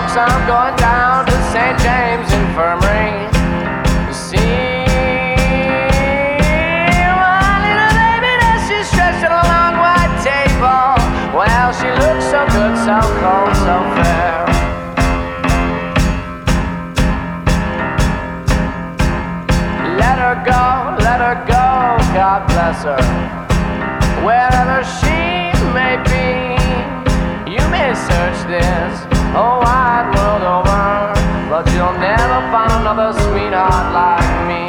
folks, I'm going down to St. James Infirmary to see my little baby as she's stretched on a long white table. Well, she looks so good, so cold, so fair. Let her go, God bless her. Wherever she may be, you may search this whole wide world over, but you'll never find another sweetheart like me.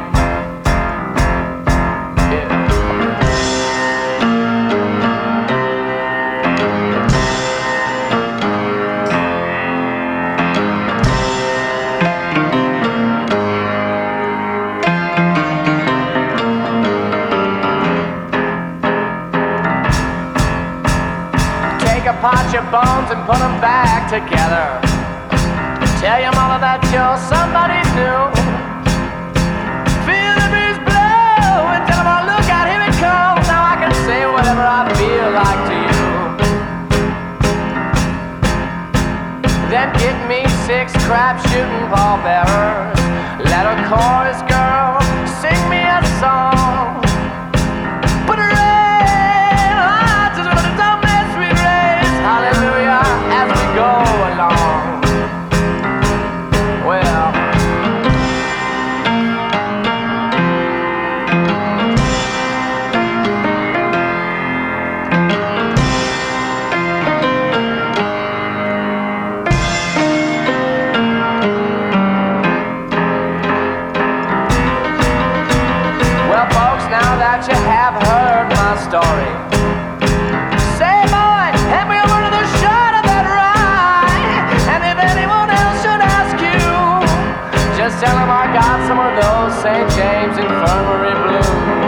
Pot your bones and put them back together. Tell your mother that you're somebody new. Feel the breeze blow and tell them, oh, look out, here it comes. Now I can say whatever I feel like to you. Then get me 6 crap-shooting pallbearers. Let a chorus girl sing me a song. Put her hallelujah, as we go along. Well, folks, now that you have heard my story, just tell him I got some of those St. James Infirmary blues.